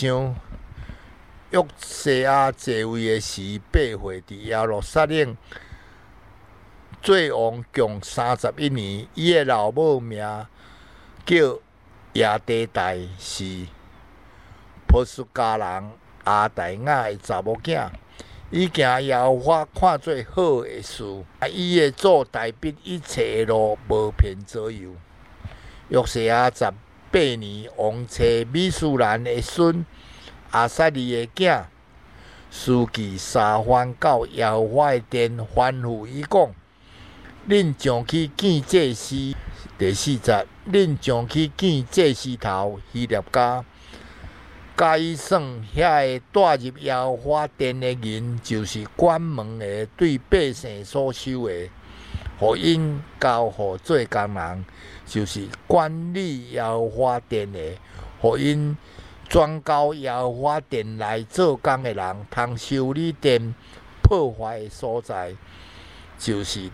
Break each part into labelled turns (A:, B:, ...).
A: 像约西亚继位的时，8岁伫耶路撒冷做王共31年。伊的老母名叫亚底代，是波斯加人阿代雅的查某囝。伊行耶和华看做好的事，伊会做代笔一切的路，无偏左右。约西亚18年，王找米斯兰的孙阿撒利的囝书记沙番到耶和华的殿吩咐伊讲：恁将去见祭司。第4节，恁将去见祭司头希臘家。甲伊算遐个带入耶和华殿的人，就是关门的，对百姓所收的，互因交互做工人，就是管理耶和华殿的，互因转交耶和华殿内做工的人，通修理殿破坏的所在，就是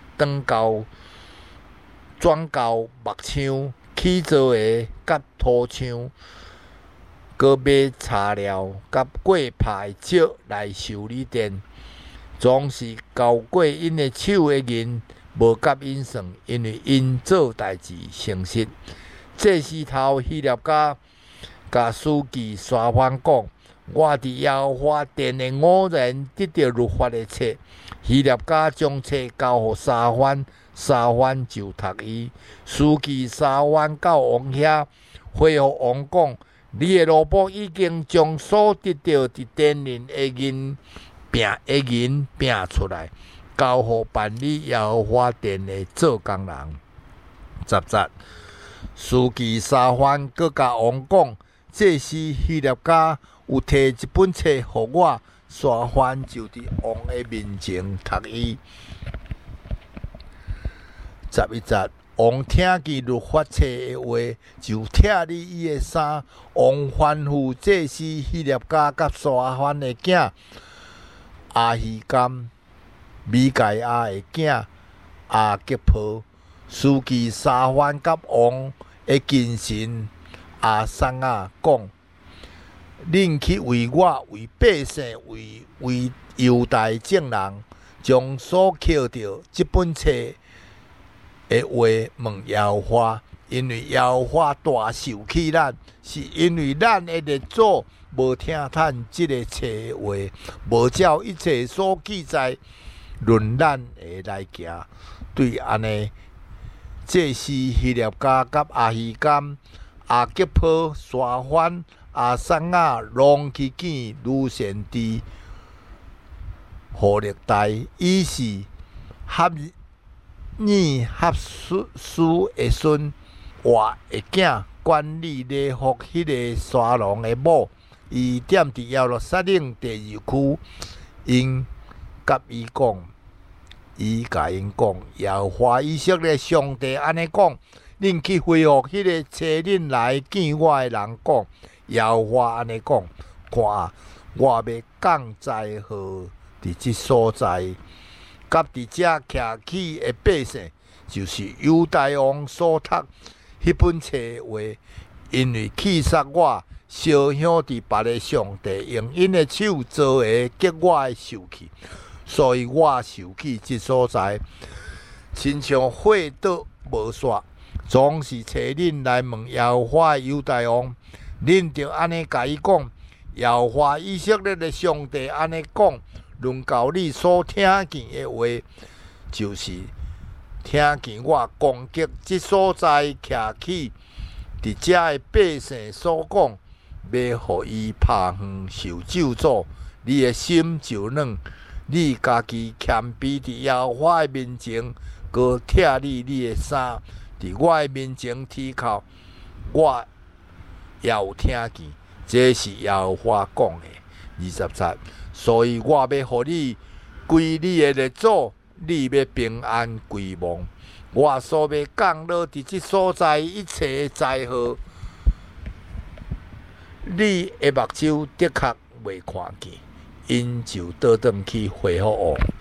A: 转交木枪起造的，甲土枪。搁买材料甲过派石来修理殿，总是交过因的手的人，无甲因算，因为因做代志诚实。这时头希臘家甲书记沙番讲：我伫耶和华殿的偶然得到律法的册。希臘家将册交互沙番，沙番就读伊。书记沙番到王遐，回复王讲：你的奴仆已经将所得到伫殿里的银拼出来，交互办理耶和华殿的做工人。10节，书记沙番搁甲王讲：这是希臘家有摕一本册互我，沙番就伫王的面前读伊。11节。王听见律法册的话，就拆哩伊的衫。王吩咐祭司希臘家甲沙番的囝阿希甘、米盖亚的囝阿吉波，书记沙番甲王的近臣阿桑亚讲：恁去为我、为百姓、为犹大众人，将所捡到这本册的话问耶和华，因为耶和华大受气咱，是因为咱的列祖无听咱这个册的话，无照一切所记载论咱的来行。对安尼，这是希臘家甲阿希甘、阿吉波、沙番、阿桑亚拢去见女先知何历代，伊是哈苏的孙活的囝，管理礼服迄个沙龙的某，伊踮伫耶路撒冷第2区。因甲伊讲，耶和华以色列上帝安尼讲：恁去回复迄个找恁来见我的人讲，耶和华安尼讲：看，我要降灾祸伫即所在。甲伫遮徛起的百姓，就是犹大王所读迄本册的话，因为气杀我，烧香伫别个上帝，用因的手做的激我的受气，所以我受气即所在，亲像火倒无煞，总是找恁来问耶和华的犹大王，恁着安尼甲伊讲：耶和华以色列的上帝安尼讲。论到你所听见的话，就是听见我攻击即所在徛起伫遮的百姓所讲，要互伊拍远受咒诅，你的心就软，你家己谦卑伫耶和华的面前，搁拆你的衫，伫我的面前啼哭，我也有听见，这是耶和华讲的。20节。所以我要互你归你的列祖，你要平安归亡。我所要降落伫即所在一切的灾祸，你的目睭的确未看见，因就倒转去回复我。